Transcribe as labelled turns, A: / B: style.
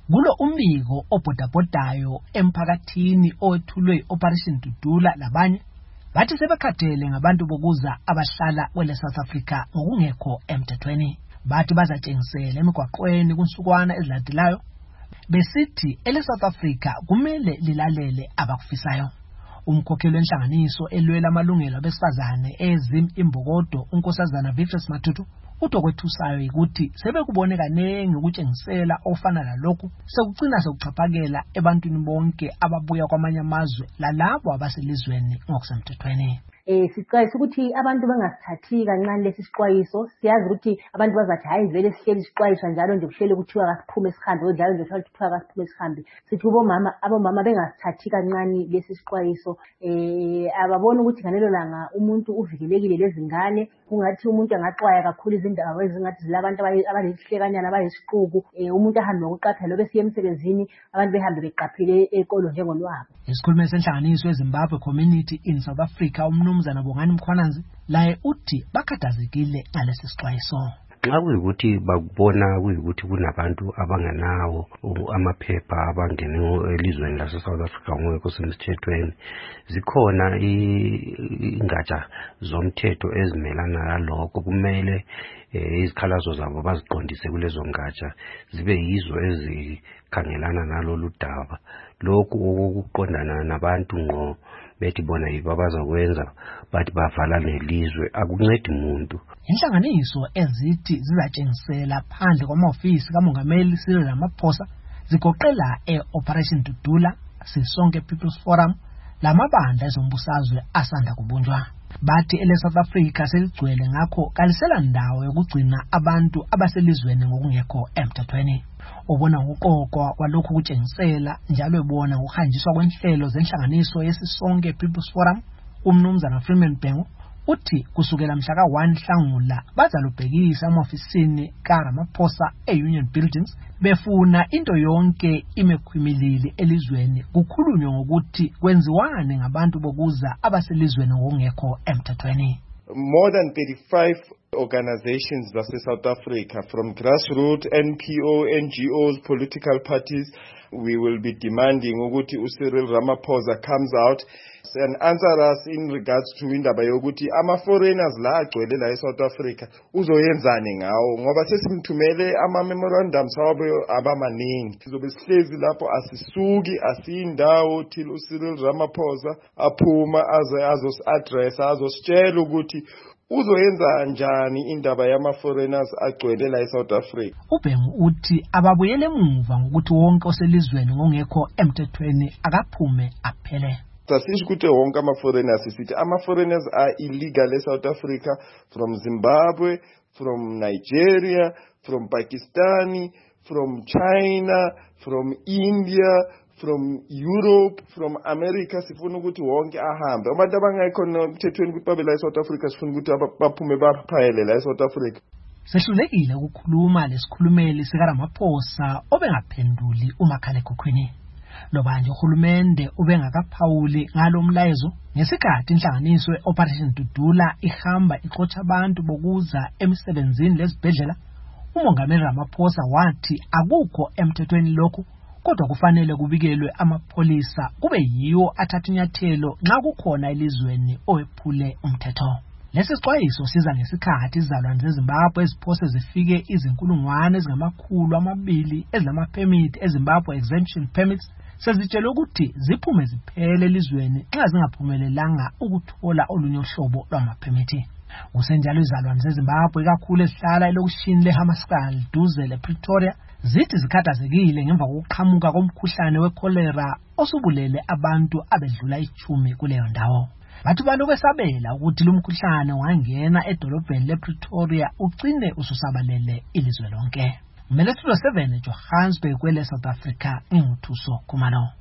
A: Kulo umbiko obhodabhodayo emphakathini owethulwe Operation Dudula labanye bathi sebekhathele ngabantu bokuza abahlala kwele South Africa ngokungekho emthethweni. Bathi bazatshengisela emigwaqweni kunsukwana ezilandelayo besithi ele South Africa kumele lilalele abakufisayo. Umkhokheli wenhlanganiso elwela amalungelo abesifazane eZim Imbokodo unkosazana Beatrice Matutu utokwethusayo ukuthi sebekubone kanengi ukutshengisela ofana lalokhu sekucina sekuchaphakela ebantwini bonke ababuya kwamanye amazwe lalabo abaselizweni ngokusemthethweni.
B: Sicela ukuthi abantu bangasithathi kancane lesi sixwayiso. Siyazi ukuthi abantu bazathi hayi vele sihleli sixwayiswa njalo nje kuhlele kuthiwa kasiphume esihambe njalo nje kuthiwa kasiphume esihambe. Sithi abomama bengasithathi kancane lesi sixwayiso. Ababona ukuthi ngalelo langa umuntu uvikelekile lezingane, kungathi umuntu angaxwaya kakhulu izindawo ezingathi zilabantu abalehlekanyana abayisiquku, umuntu ahambe ngokuqaphela bese emsebenzini abantu behambe beqaphile ekolo njengolwabo.
A: Isikhulumi senhlanganiso eZimbabwe Community in South Africa umnumzana Bongani Mkhwananzi laye uthi bakhathazekile ngalesi sixwayiso.
C: Xa kuyikuthi bakubona kuyikuthi kunabantu abanganawo amaphepha abangene elizweni lase South Africa ngokho semthethweni, zikhona ingatsha zomthetho ezimelana nalokho. Kumele izikhalazo zabo baziqondise kulezo ngatsha zibe yizo ezikhangelana nalolu daba. Lokhu okuqondana nabantu ngqo bethi bona yibo abazakwenza bathi bavala nelizwe akuncedi umuntu.
A: Inhlanganiso ezithi zizatshengisela phandle kwama-ofisi kaMongameli Cyril Ramaphosa zigoqela Operation Dudula, Sisonke People's Forum lamabandla ezombusazwe asanda kubunjwa. Bathi ele South Africa seligcwele ngakho kalisela ndawo yokugcina abantu abaselizweni ngokungekho emthethweni. Ubona ngoqoqwa kwalokhu kutshengisela njalo ebona ukuhanjiswa kwenhlelo zenhlanganiso yesisonke People's Forum, umnumzana Freeman Bhengu uthi kusukela mhla ka-1 Nhlangula bazalubhekisa ama-ofisini kaRamaphosa e-Union Buildings befuna into yonke imekhwimilili elizweni kukhulunywe ngokuthi kwenziwane ngabantu bokuza abaselizweni ngokungekho emthethweni.
D: More than 35 organizations South Africa, from grassroots, NPO, NGOs, political parties, we will be demanding ukuthi Cyril Ramaphosa comes out and answer us in regards to indaba yokuthi ama-foreigners la agcwele la eSouth Africa uzoyenzani ngawo, ngoba sesimthumele ama-memorandums wabo abamaningi. Sizobe sihlezi lapho asisuki asiyindawo till Cyril Ramaphosa aphuma azos-address azositshela ukuthi uzoyenza njani indaba yama-foreigners agcwele la eSouth Africa.
A: Ubhengu uthi ababuyele emuva ngokuthi wonke oselizweni ngongekho emthethweni akaphume aphele.
D: Sasisho ukuthi wonke ama-foreigners, sithi ama-foreigners are illegal eSouth Africa, from Zimbabwe, from Nigeria, from Pakistan, from China, from India, from Europe, from America. Sifuna ukuthi wonke ahambe. Abantu abangekho emthethweni ukuthi babe la eSouth Africa sifuna ukuthi baphume baphayele la eSouth Africa.
A: Sehlulekile ukukhuluma lesikhulumeli sikaRamaphosa obengaphenduli umakhalekhukhwini. Lobanje uhulumende ubengakaphawuli ngalo mlayezo ngesikhathi inhlanganiso Operation Dudula ihamba ixotsha abantu bokuza emsebenzini lezibhedlela. Umongameli Ramaphosa wathi akukho emthethweni lokho, kodwa kufanele kubikelwe amapholisa kube yiwo athatha inyathelo nxa kukhona elizweni owephule umthetho. Lesi sixwayiso siza ngesikhathi izizalwane zeZimbabwe eziphose zifike izinkulungwane ezingama-200 ezilama-permit eZimbabwe exemption permits sezitshele ukuthi ziphume ziphele elizweni nxa zingaphumelelanga ukuthola olunye uhlobo lwama-permit. Kusenjalo izizalwane zeZimbabwe kakhulu ezihlala elokishini leHammarsdale duze lePretoria zithi zikhathazekile ngemva kokuqhamuka komkhuhlane wecholera osubulele abantu abedlula 10 kuleyo ndawo. Bathi balokhu besabela ukuthi lo mkhuhlane wangena edolobheni lePretoria ugcine ususabalele ilizwe lonke. Umele 7 Johannesburg kwele South Africa inguthuso Khumalo.